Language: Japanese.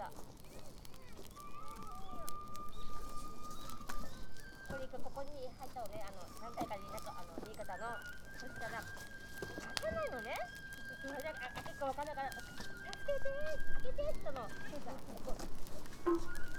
らここにここに入った方がね、何回かに新潟の、そしたら開かないのね。それで開けっか分からないから、助けて開けてって言ったの。そうさ、ここ